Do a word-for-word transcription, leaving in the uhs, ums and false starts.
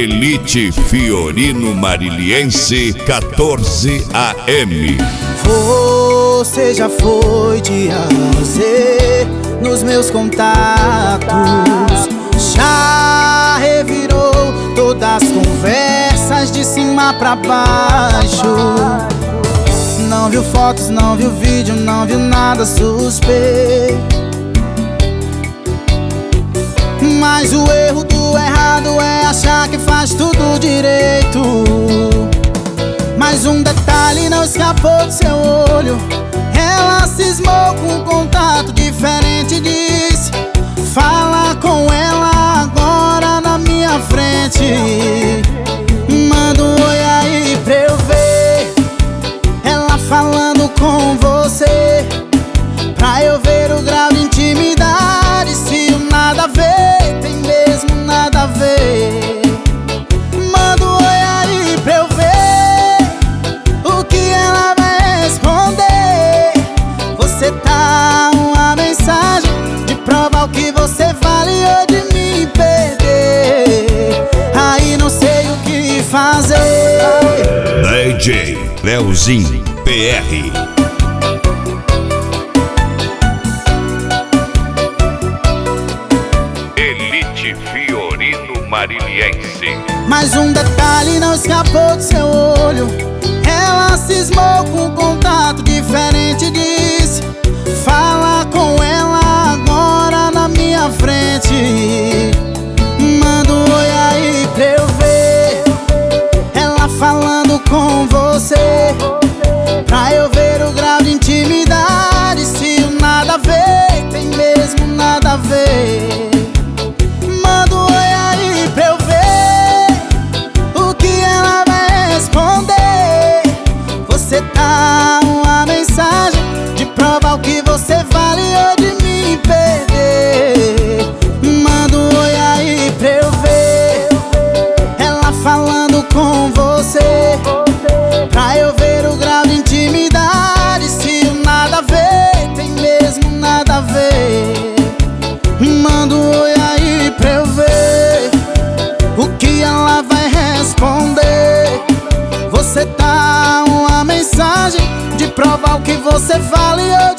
Elite Fiorino Mariliense quatorze A M. Você já foi de A a Z nos meus contatos, já revirou todas as conversas de cima pra baixo. Não viu fotos, não viu vídeo, não viu nada suspeito. Mas o erro do errado é achar que faz tudo direito. Mas um detalhe não escapou do seu olho: ela cismou com um contato diferente e disse: fala com ela agora na minha frente. Manda um oi aí pra eu ver ela falando com você, pra eu ver o grau de intimidade, se o nada a ver tem mesmo nada a ver. Manda um oi aí pra eu ver o que ela vai responder. Você tá uma mensagem de provar o que você vale ou de me perder. Aí não sei o que fazer. D J Leozinho P R. Elite Fiorino Mariliense. Mas um detalhe não escapou do seu olho: ela cismou com um contato diferente e disse: fala com ela agora na minha frente. Manda um oi aí pra eu ver ela falando com você, pra eu ver o grau de intimidade, se o nada a ver tem mesmo nada a ver. Manda um oi aí pra eu ver o que ela vai responder. Você tá uma mensagem de provar o que você vale ou de me perder. Manda um oi aí pra eu ver ela falando com você, pra eu ver o grau de intimidade, se o nada a ver tem mesmo nada a ver. Manda um oi aí pra eu ver o que ela vai responder. Você tá uma mensagem de provar o que você vale ou